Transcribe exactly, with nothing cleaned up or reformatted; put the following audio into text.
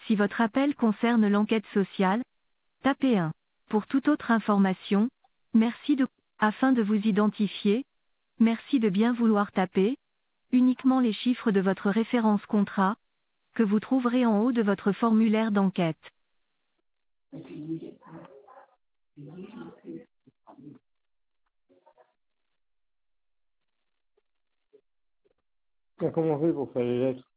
Si votre appel concerne l'enquête sociale, tapez un. Pour toute autre information, merci de... Afin de vous identifier, merci de bien vouloir taper uniquement les chiffres de votre référence contrat, que vous trouverez en haut de votre formulaire d'enquête. Comment on fait pour faire les lettres?